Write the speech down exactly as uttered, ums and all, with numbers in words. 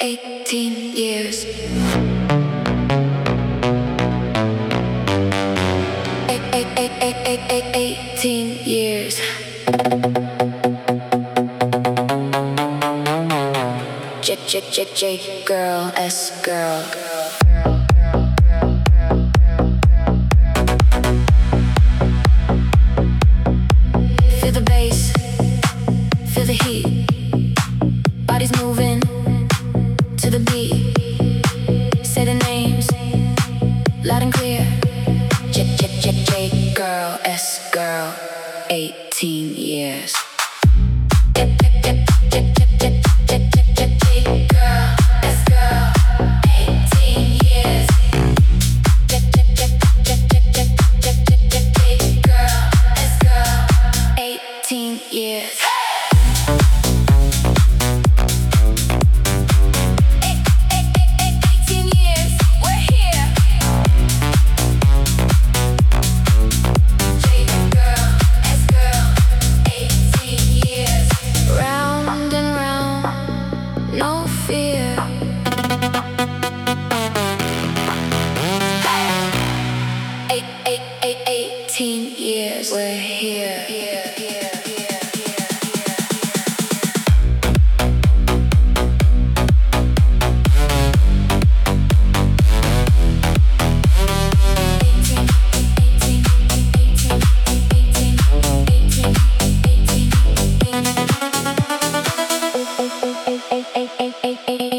eighteen years. Eight, eight, eight, eight, eight, eight, eighteen years. J, J, J, J, girl, S, girl. Feel the bass, feel the heat. Bodies moving to the beat. Say the names loud and clear. J, J, J, J, girl, S, girl. eighteen years. Years. No fear. Eight, eight, eight, eighteen years. We're here. here, here, here, here, here. eight, eight, eight, eight, eight, eight, eight.